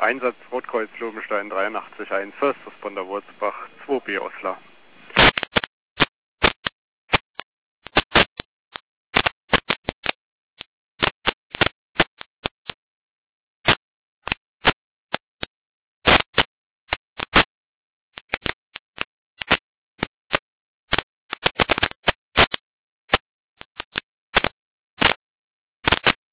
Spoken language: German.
Einsatz Rotkreuz Lobenstein 83.1 First Responder Wurzbach 2B Osler.